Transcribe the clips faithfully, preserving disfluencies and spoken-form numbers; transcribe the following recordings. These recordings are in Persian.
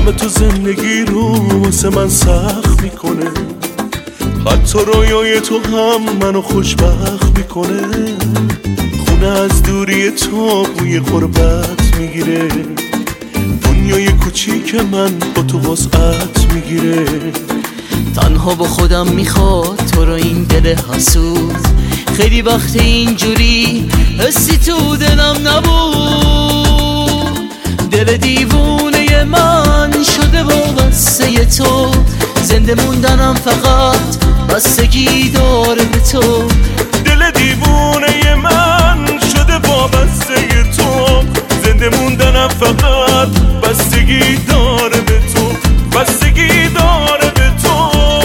حرف تو زندگی رو واسه من سخت میکنه، حتی رویای تو هم منو خوشبخت میکنه. خونه از دوری تو بوی غربت میگیره، دنیای کوچیک من با تو وسعت میگیره. تنها با خودم میخواد تو رو این دل حسود، خیلی وقت اینجوری حسی تو دلم نبود. دل دیوونه من شده وابسته تو، زنده موندنم فقط بستگی داره به تو. دل دیوونه من شده وابسته تو، زنده موندنم فقط بستگی داره به تو، بستگی داره به تو.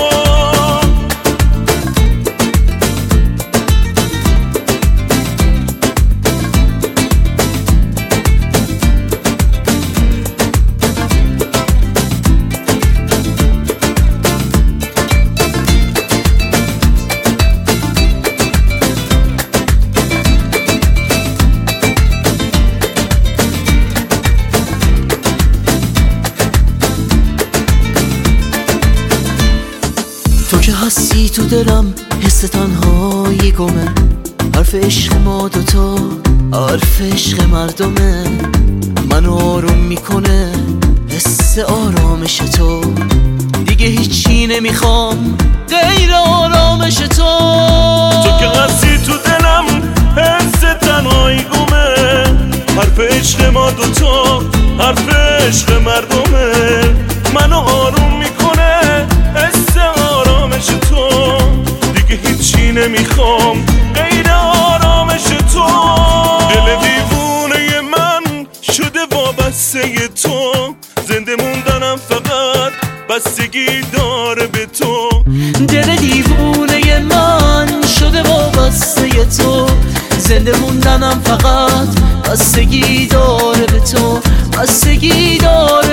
تو که هستی تو دلم، حس تنهایی گمه. حرف عشق ما دوتا حرف عشق مردمه، منو آروم میکنه حس آرامش تو. دیگه هیچی نمیخوام غیر آرامش تو. تو که هستی تو دلم، حس تنهایی گمه. حرف عشق ما دوتا حرف عشق مردمه، منو آروم میکنه حس آرامش تو. دیگه هیچی نمیخوام غیر آرامش تو. دل دیوونه من شده وابسته تو، زنده موندنم فقط بستگی داره به تو. دل دیوونه من شده وابسته تو، زنده موندنم فقط بستگی داره به تو، بستگی داره